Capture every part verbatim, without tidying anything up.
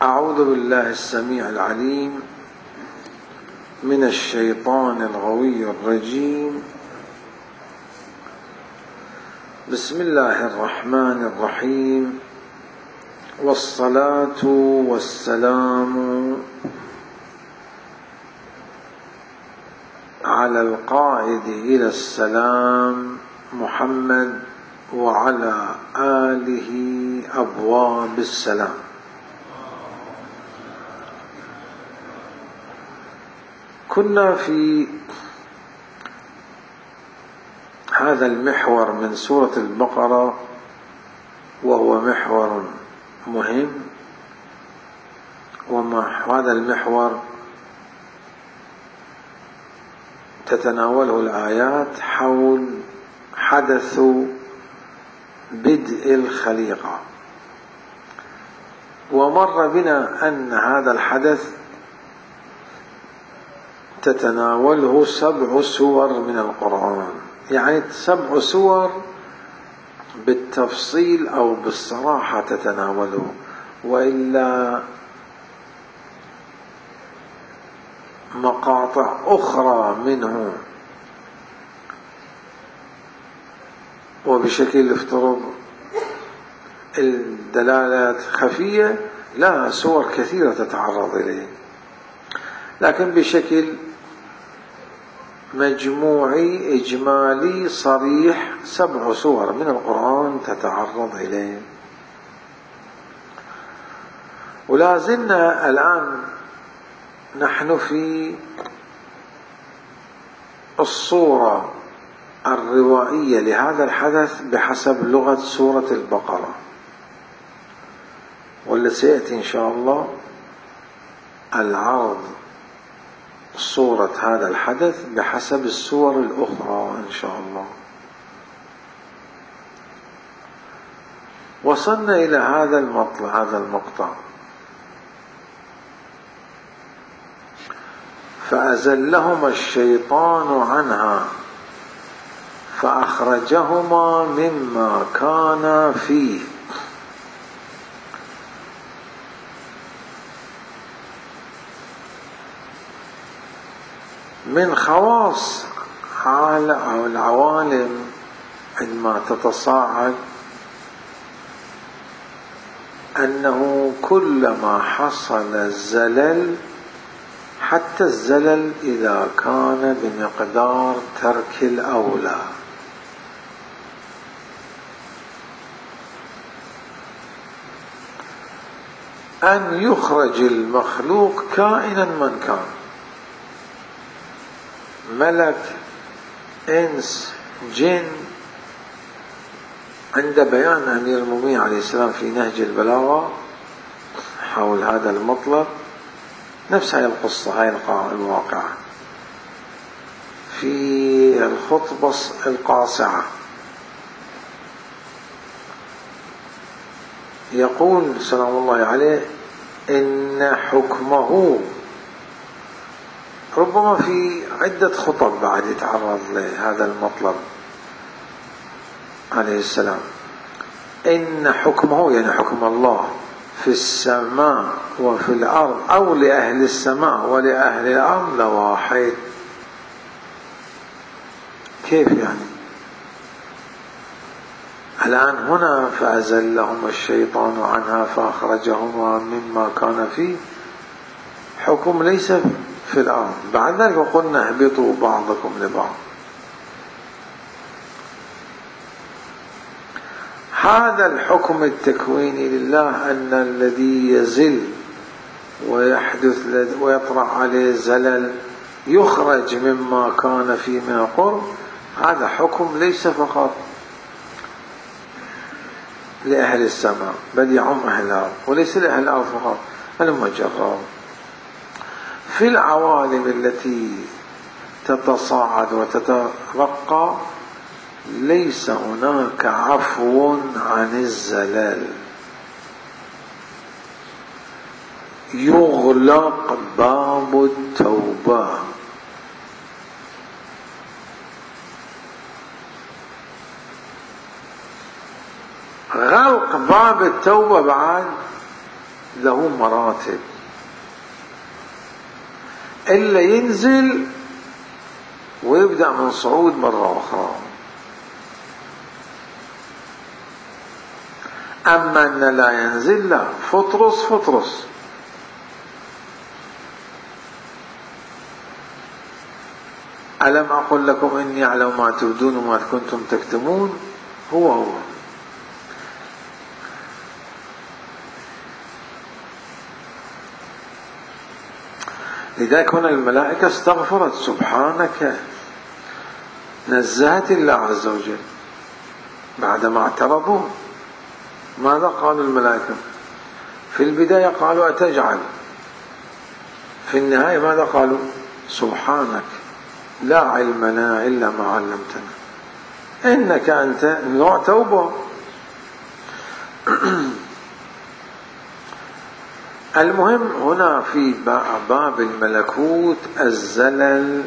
أعوذ بالله السميع العليم من الشيطان الغوي الرجيم. بسم الله الرحمن الرحيم، والصلاة والسلام على القائد إلى السلام محمد وعلى آله أبواب السلام. كنا في هذا المحور من سورة البقرة، وهو محور مهم، وهذا المحور تتناوله الآيات حول حدث بدء الخليقة. ومر بنا أن هذا الحدث تتناوله سبع سور من القرآن، يعني سبع سور بالتفصيل أو بالصراحة تتناوله، وإلا مقاطع أخرى منه وبشكل افترض الدلالات خفية، لا، سور كثيرة تتعرض إليه، لكن بشكل مجموعي إجمالي صريح سبع سور من القرآن تتعرض إليه. ولا زلنا الآن نحن في الصورة الروائية لهذا الحدث بحسب لغة سورة البقرة، والتي سيأتي إن شاء الله العرض صورة هذا الحدث بحسب السور الأخرى إن شاء الله. وصلنا إلى هذا المطلع هذا المقطع: فأزلهما الشيطان عنها فأخرجهما مما كانا فيه. من خواص أو العوالم عندما تتصاعد أنه كلما حصل الزلل، حتى الزلل إذا كان بمقدار ترك الأولى، أن يخرج المخلوق كائنا من كان، ملك، إنس، جن. عند بيان أمير المؤمنين عليه السلام في نهج البلاغة حول هذا المطلب نفس هذه القصة، هذه الواقعة في الخطبة القاصعة، يقول سلام الله عليه: إن حكمه، ربما في عدة خطب بعد يتعرض لهذا المطلب عليه السلام، إن حكمه يعني حكم الله في السماء وفي الأرض أو لأهل السماء ولأهل الأرض لواحد. كيف يعني؟ الآن هنا فأزلهما الشيطان عنها فأخرجهما مما كان فيه، حكم ليس في الأرض. بعد ذلك قلنا اهبطوا بعضكم لبعض. هذا الحكم التكويني لله، أن الذي يزل ويحدث ويطرأ عليه زلل يخرج مما كان فيه من القرب، هذا حكم ليس فقط لأهل السماء بل يعم أهل الأرض، وليس لأهل الأرض فقط، المجرد في العوالم التي تتصاعد وتترقى ليس هناك عفو عن الزلال، يغلق باب التوبة. غلق باب التوبة بعد له مراتب، إلا ينزل ويبدأ من صعود مرة أخرى. أما أن لا ينزل لا، فطرس فطرس. ألم أقل لكم إني أعلم ما تبدون وما كنتم تكتمون؟ هو هو. لذلك هنا الملائكة استغفرت، سبحانك، نزهت الله عز وجل بعدما اعترضوا. ماذا قالوا الملائكة؟ في البداية قالوا أتجعل، في النهاية ماذا قالوا؟ سبحانك لا علم لنا إلا ما علمتنا إنك أنت. نوع توبة. المهم هنا في باب الملكوت الزلل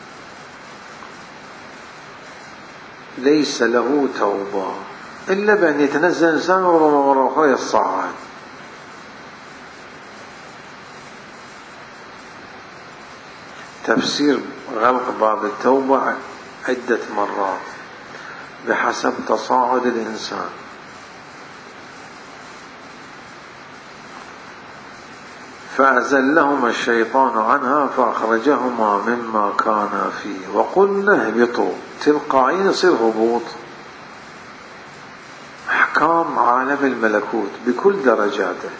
ليس له توبة إلا بأن يتنزل إنسان مرة أخرى يصعد. تفسير غلق باب التوبة عدة مرات بحسب تصاعد الإنسان. فأزلهما الشيطان عنها فأخرجهما مما كانا فيه وقلنا اهبطوا. تلقائيا يصير هبوط. أحكام عالم الملكوت بكل درجاته.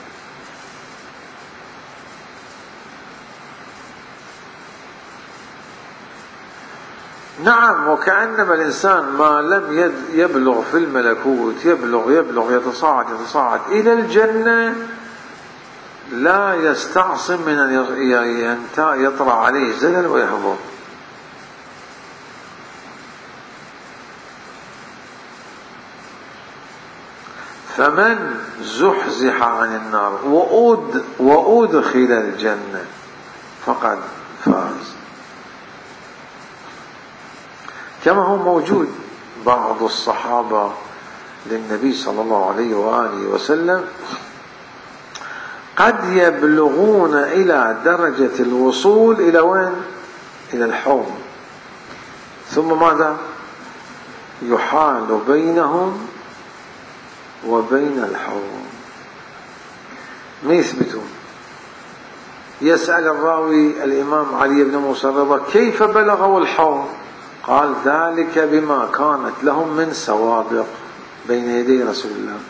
نعم، وكأنما الإنسان ما لم يبلغ في الملكوت يبلغ يبلغ يتصاعد يتصاعد إلى الجنة لا يستعصم من أن يطرأ عليه زلل ويهبط. فمن زحزح عن النار وأدخل الجنة فقد فاز. كما هو موجود بعض الصحابة للنبي صلى الله عليه وآله وسلم قد يبلغون إلى درجة الوصول إلى وين؟ إلى الحوض، ثم ماذا؟ يحال بينهم وبين الحوض. ما يثبتون. يسأل الراوي الإمام علي بن موسى الرضا كيف بلغوا الحوض؟ قال ذلك بما كانت لهم من سوابق بين يدي رسول الله،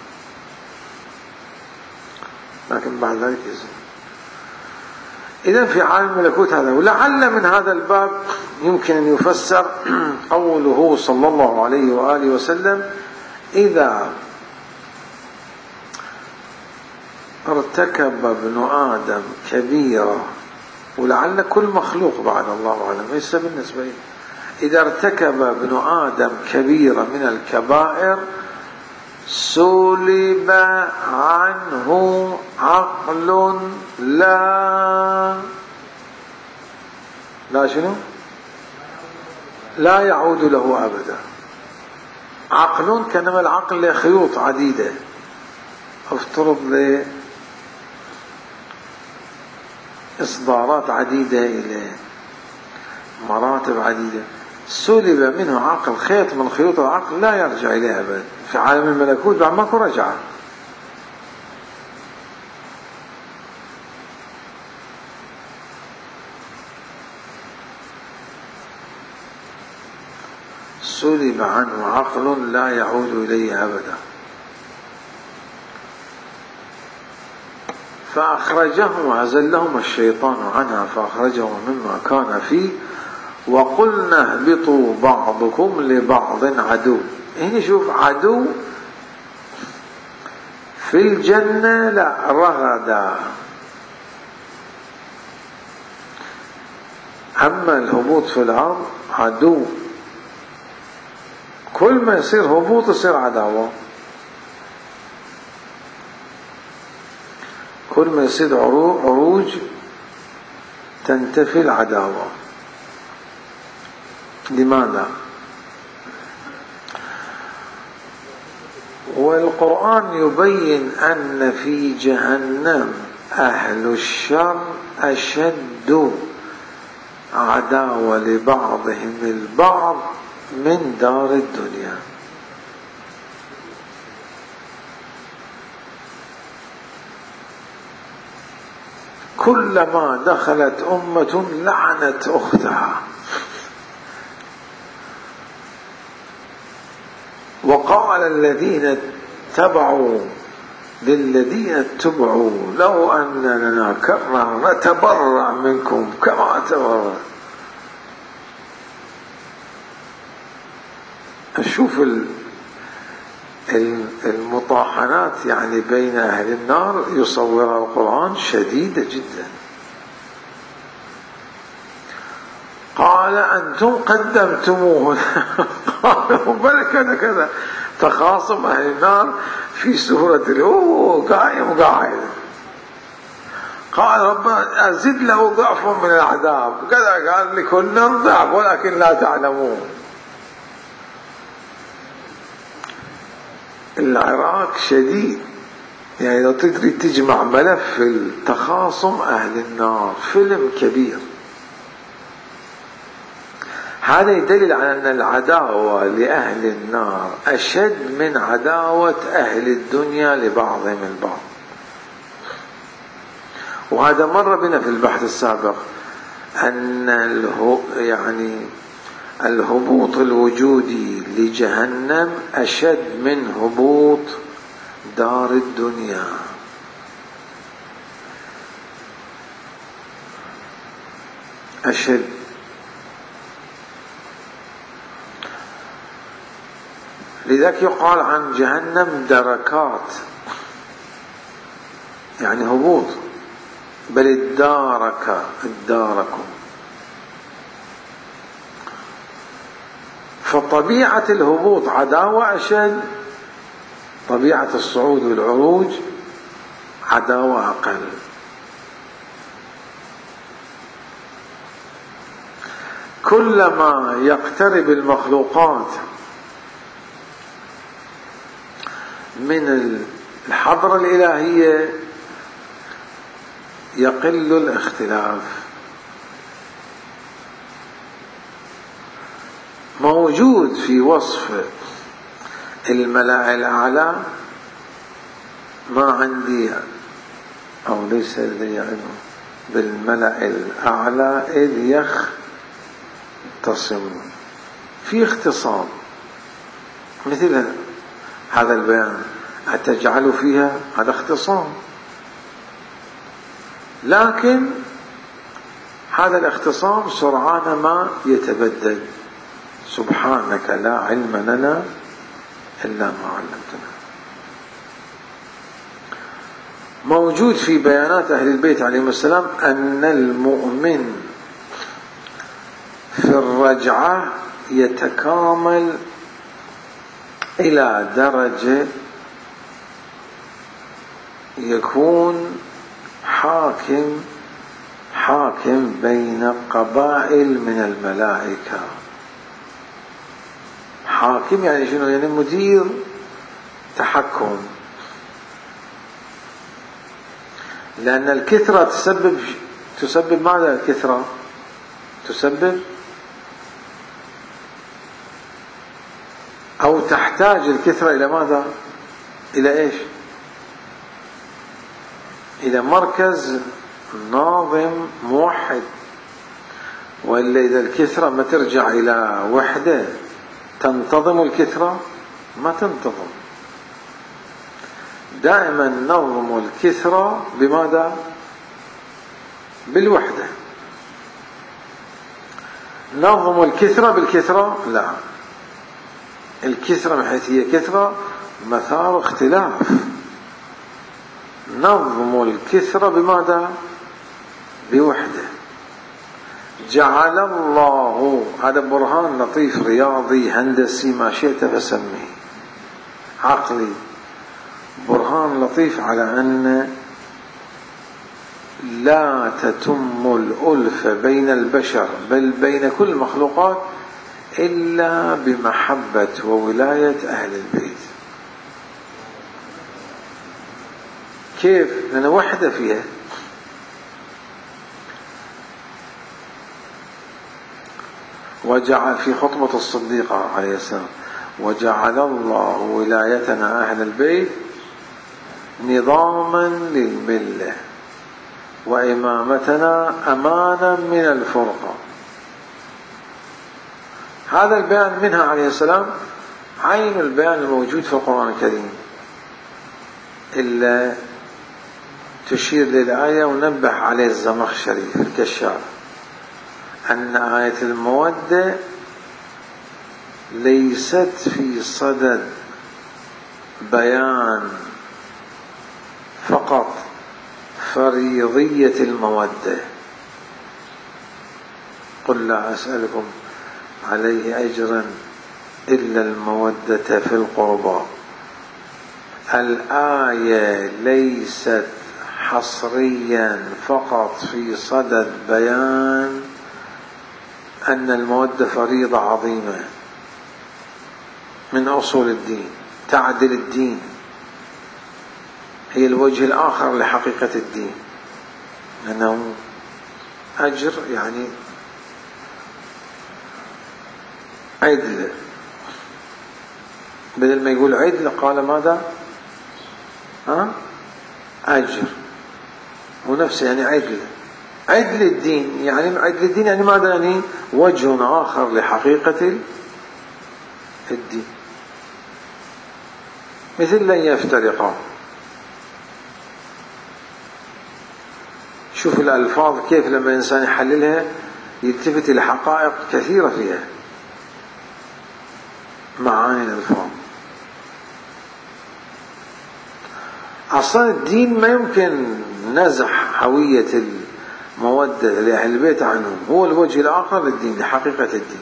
لكن بعد ذلك يزول. إذن في عالم الملكوت هذا. ولعل من هذا الباب يمكن أن يفسر قوله صلى الله عليه وآله وسلم إذا ارتكب ابن آدم كبيرة، ولعل كل مخلوق بعد الله أعلم ليس بالنسبة لي، إذا ارتكب ابن آدم كبيرة من الكبائر سلب عنه عقل لا لا شنو لا يعود له أبدا. عقل كانما العقل له خيوط عديدة، افترض له إصدارات عديدة إلى مراتب عديدة. سلب منه عقل، خيط من خيوط العقل لا يرجع إليه أبدا. في عالم الملكوت بعد ماكو رجعة. سلب عنه عقل لا يعود إليه أبدا. فأخرجهم وأزلهم الشيطان عنها فأخرجهم مما كان فيه وقلنا اهبطوا بعضكم لبعض عدو. هنا شوف عدو في الجنة لا رغدا. أما الهبوط في الأرض عدو. كل ما يصير هبوط يصير عداوة. كل ما يصير عروج تنتفي العداوة. لماذا؟ والقرآن يبين أن في جهنم أهل الشر أشد عداوة لبعضهم البعض من دار الدنيا. كلما دخلت أمة لعنت أختها. وقال الذين اتبعوا للذين اتبعوا لو أن لنا كرة نتبرأ منكم كما تبرأ. أشوف المطاحنات يعني بين أهل النار يصورها القرآن شديدة جدا. قال أنتم قدمتموه قالوا بل كذا كذا. تخاصم أهل النار في سورة الأوه قائم قاعد. قال ربنا أزد له ضعف من العذاب كذا. قال لكل ضعف ولكن لا تعلمون. العراق شديد يعني لو تدري تجمع ملف التخاصم أهل النار فيلم كبير. هذا يدلل على أن العداوة لأهل النار أشد من عداوة أهل الدنيا لبعضهم البعض. وهذا مر بنا في البحث السابق أن اله يعني الهبوط الوجودي لجهنم أشد من هبوط دار الدنيا. أشد. لذلك يقال عن جهنم دركات يعني هبوط. بل الدارك الداركم. فطبيعة الهبوط عداوة أشد. طبيعة الصعود والعروج عداوة أقل. كلما يقترب المخلوقات من الحضرة الإلهية يقل الاختلاف. موجود في وصف الملأ الأعلى ما عندي أو ليس لدي علم بالملأ الأعلى إذ يختصمون. في اختصام مثل هذا البيان أتجعل فيها هذا اختصام. لكن هذا الاختصام سرعان ما يتبدل. سبحانك لا علم لنا إلا ما علمتنا. موجود في بيانات أهل البيت عليهم السلام أن المؤمن في الرجعة يتكامل إلى درجة يكون حاكم حاكم بين قبائل من الملائكة. حاكم يعني شنو؟ يعني مدير تحكم. لأن الكثرة تسبب تسبب ماذا؟ الكثرة تسبب أو تحتاج الكثرة إلى ماذا؟ إلى إيش؟ إلى مركز ناظم موحد. وإلا إذا الكثرة ما ترجع إلى وحدة تنتظم الكثرة ما تنتظم. دائما نظم الكثرة بماذا؟ بالوحدة. نظم الكثرة بالكثرة لا. الكثرة من حيث هي كثرة مثار اختلاف. نظم الكثرة بماذا؟ بوحدة. جعل الله. هذا برهان لطيف رياضي هندسي ما شئت فسميه عقلي. برهان لطيف على أن لا تتم الألفة بين البشر بل بين كل المخلوقات إلا بمحبة وولاية أهل البيت. كيف؟ لأن وحدة فيها. وجعل في خطبة الصديقة عليه السلام: وجعل الله ولايتنا أهل البيت نظاما للملة وإمامتنا أمانا من الفرقة. هذا البيان منها عليه السلام عين البيان الموجود في القرآن الكريم، إلا تشير للآية ونبه عليه الزمخشري في الكشاف أن آية المودة ليست في صدد بيان فقط فريضية المودة. قل لا أسألكم عليه أجرا إلا المودة في القربى. الآية ليست حصريا فقط في صدد بيان أن المودة فريضة عظيمة من أصول الدين تعدل الدين، هي الوجه الآخر لحقيقة الدين، أنه أجر يعني عدل، بدل ما يقول عدل قال ماذا؟ ها؟ أجر، ونفسه يعني عدل، عدل الدين، يعني عدل الدين يعني ماذا؟ يعني وجه آخر لحقيقة الدين، مثل لن يفترقا. شوف الألفاظ كيف لما الإنسان يحللها يلتفت إلى حقائق كثيرة فيها، معاني الألفاظ. أصلا الدين ما يمكن نزح هوية المودة لأهل البيت عنهم، هو الوجه الآخر للدين لحقيقة الدين.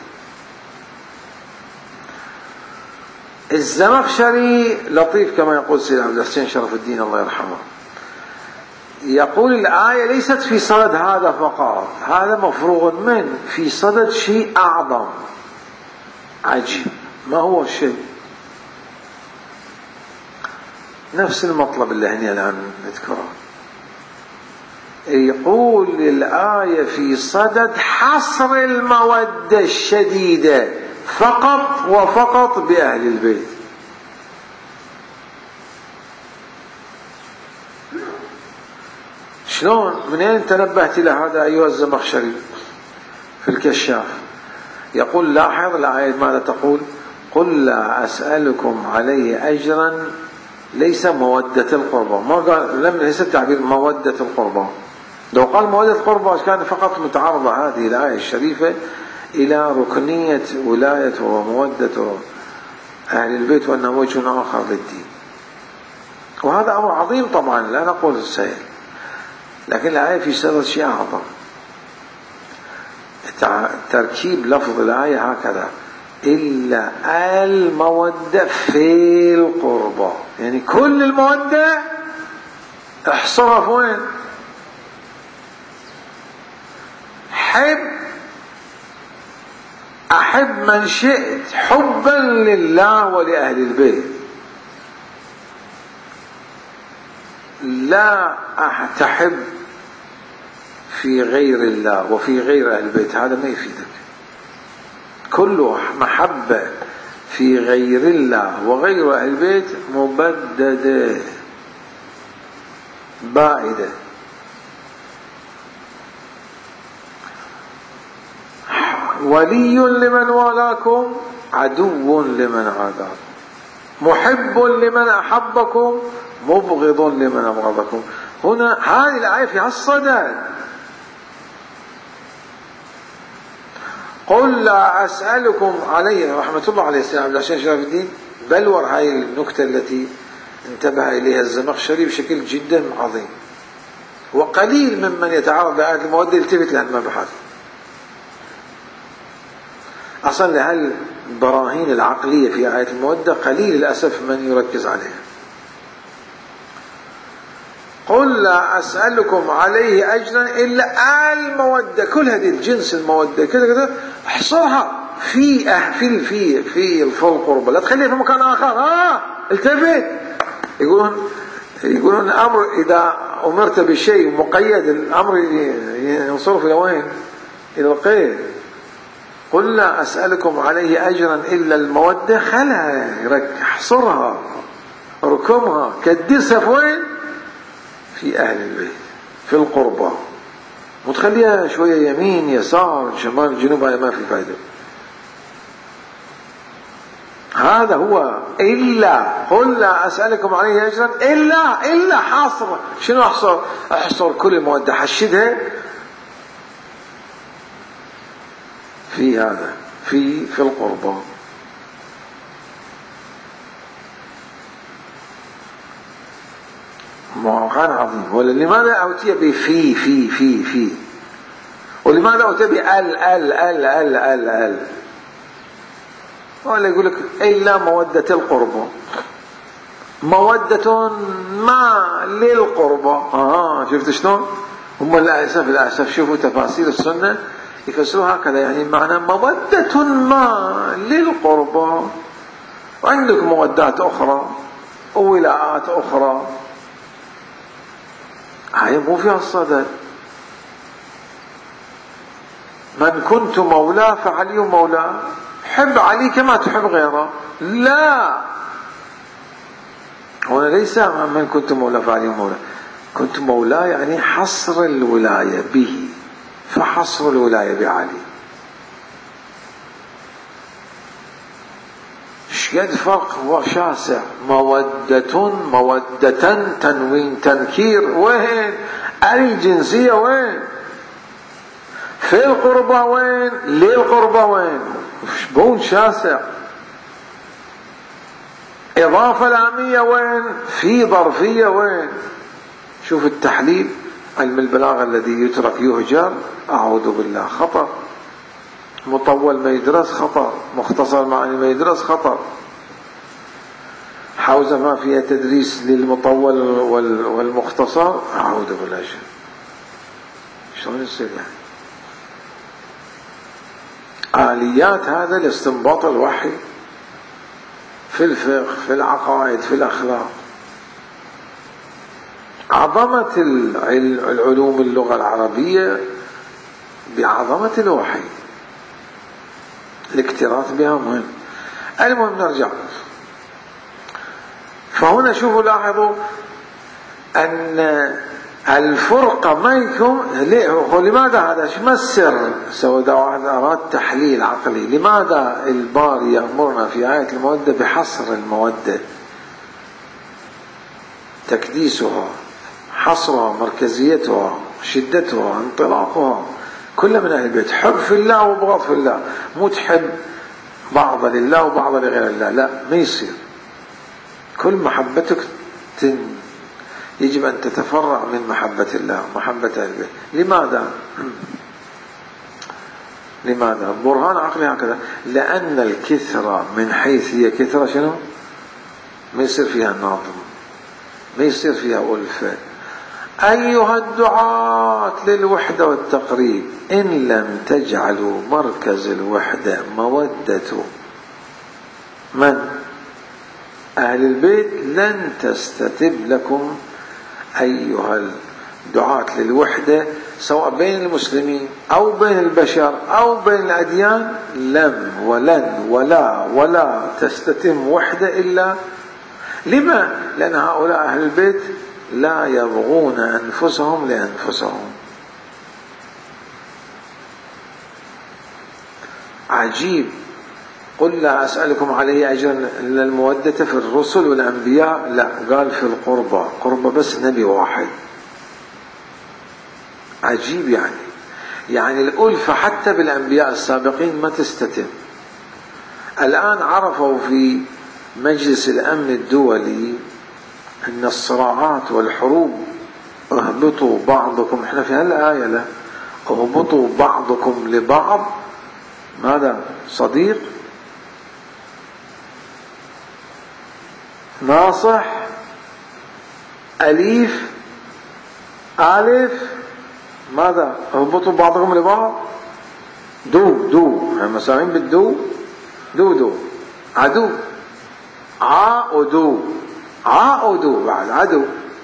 الزمخشري لطيف كما يقول سيد عبد الحسين شرف الدين الله يرحمه، يقول الآية ليست في صدد هذا فقط، هذا مفروغ منه، في صدد شيء أعظم. عجيب، ما هو الشيء؟ نفس المطلب اللي هنا الآن نذكره. يقول الآية في صدد حصر المودة الشديدة فقط وفقط بأهل البيت. شلون؟ من أين تنبهت إلى هذا أيها الزمخشري في الكشاف؟ يقول لاحظ الآية ماذا تقول؟ قل لا أسألكم عليه أجرا، ليس مودة القربى، ما قال، لم ليس التعبير مودة القربى. لو قال مودة القربى كان فقط متعارضة هذه الآية الشريفة إلى ركنية ولاية ومودة أهل البيت وأنه وجه آخر للدين، وهذا أمر عظيم طبعا لا نقول السهل، لكن الآية في صدد شيء أعظم. تركيب لفظ الآية هكذا: إلا المودة في القربى، يعني كل المودة احصرها في وين؟ حب أحب من شئت حبا لله ولأهل البيت، لا تحب في غير الله وفي غير أهل البيت، هذا ما يفيدك. كل محبة في غير الله وغير أهل البيت مبددة بائدة. ولي لمن والاكم عدو لمن عاداكم، محب لمن أحبكم مبغض لمن أبغضكم. هنا هذه الآية فيها الصدد. قل لا أسألكم عليه، رحمة الله عليه السلام عبد الحسين شرف الدين بلور هاي النكتة التي انتبه إليها الزمخشري بشكل جدا عظيم، وقليل ممن يتعرض لآية المودة يلتفت لها المبحث. أصلا لهذه البراهين العقلية في آية المودة قليل للأسف من يركز عليها. قل لا أسألكم عليه أجرا إلا المودة، كل هذه الجنس المودة كذا كذا احصرها في أهفل في في القربى، لا تخليها في مكان آخر. ها التفت، يقولون يقولون الأمر إذا أمرت بشيء مقيد الأمر ينصرف إلى وين؟ إلى القيد. قل لا أسألكم عليه أجرا إلا المودة، خلها احصرها اركمها كدسها في وين؟ في أهل البيت، في القربى، وتخليها شوية يمين يسار شمال جنوب، هذا ما في فائدة. هذا هو إلا. قل لا أسألكم عليه أجرا إلا إلا حاصر. شنو أحصر؟ أحصر كل مودة، حشدها في هذا في في القربى. موقعان عظيم. ولماذا أوتي بفي في في في ولماذا أوتي بال ال ال ال ال ال ولا يقول لك إلا مودة القربى، مودة ما للقربى. آه شفت شلون هم للأسف للأسف شوفوا تفاسير السنة يفسروها هكذا، يعني معنى مودة ما للقربى، وعندك مودات أخرى وولاءات أخرى، هاي مو فيها الصدد. من كنت مولاه فعلي مولاه، حب علي كما تحب غيره. لا، هنا ليس من كنت مولاه فعلي مولاه، كنت مولاه يعني حصر الولاية به، فحصر الولاية بعلي. شقد فرق شاسع. مودة مودة تنوين تنكير، وين؟ الجنسية وين؟ في القربى وين؟ للقربى وين؟ شبون شاسع. إضافة لامية وين؟ في ظرفية وين؟ شوف التحليل، علم البلاغة الذي يترك يهجر، أعوذ بالله، خطر. مطول ما يدرس خطر، مختصر معاني ما يدرس خطر، حوزة ما فيها تدريس للمطول والمختصر، أعوذ بالله. شلون يصير يعني؟ آليات هذا لاستنباط الوحي في الفقه، في العقائد، في الأخلاق. عظمة العلوم اللغة العربية بعظمة الوحي، الاكتراث بها مهم. المهم نرجع. فهنا شوفوا لاحظوا أن الفرقة ما يكون لماذا هذا؟ ما السر؟ سواء إذا واحد أراد تحليل عقلي، لماذا الباري يأمرنا في آية المودة بحصر المودة، تكديسها، حصرها، مركزيتها، شدتها، انطلاقها، كل من أهل البيت. حب في الله وبغض في الله، مو تحب بعض لله وبعض لغير الله، لا، ما يصير. كل محبتك تن يجب أن تتفرع من محبة الله، محبة أهل البيت. لماذا؟ لماذا؟ برهان عقلي هكذا. لأن الكثرة من حيث هي كثرة شنو؟ ما يصير فيها ناظم، ما يصير فيها ألفة. أيها الدعاة للوحدة والتقريب، إن لم تجعلوا مركز الوحدة مودة من؟ أهل البيت، لن تستتب لكم أيها الدعاة للوحدة، سواء بين المسلمين أو بين البشر أو بين الأديان، لم ولن ولا ولا تستتم وحدة إلا لما؟ لأن هؤلاء أهل البيت لا يبغون أنفسهم لأنفسهم. عجيب. قل لا أسألكم عليه أجرا إلا المودة في الرسل والأنبياء، لا، قال في القربى، قربى بس نبي واحد. عجيب. يعني يعني الألفة حتى بالأنبياء السابقين ما تستتم. الآن عرفوا في مجلس الأمن الدولي أن الصراعات والحروب، اهبطوا بعضكم، احنا في هالآية لا، اهبطوا بعضكم لبعض ماذا؟ صديق، ناصح، أليف، آلف، ماذا؟ اهبطوا بعضكم لبعض، دو دو، هم مسامين بالدو، دو دو، عدو، عا ودو، عا ودو، بعد عدو،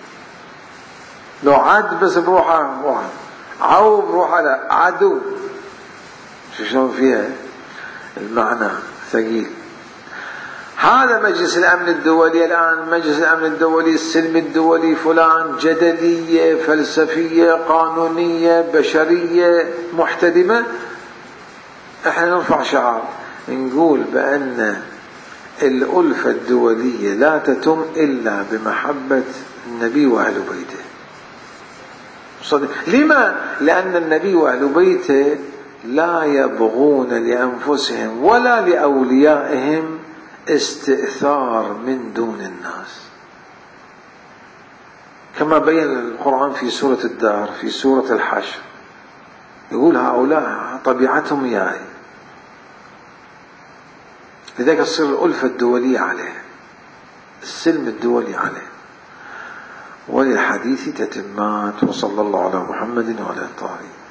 لو عد بس بروحه واحد، عو بروحه لا عدو. شو شلون فيها المعنى ثقيل. هذا مجلس الأمن الدولي الآن، مجلس الأمن الدولي، السلم الدولي، فلان جدلية فلسفية قانونية بشرية محتدمة. احنا نرفع شعار نقول بأن الألفة الدولية لا تتم إلا بمحبة النبي وأهل بيته. صدق. لما؟ لأن النبي وأهل بيته لا يبغون لأنفسهم ولا لأوليائهم استئثار من دون الناس، كما بين القرآن في سورة الدار، في سورة الحشر يقول هؤلاء طبيعتهم ياي. لذلك تصير الألفة الدولية عليه، السلم الدولي عليه. وللحديث تتمات. وصلى الله على محمد وعلى الطاهرين.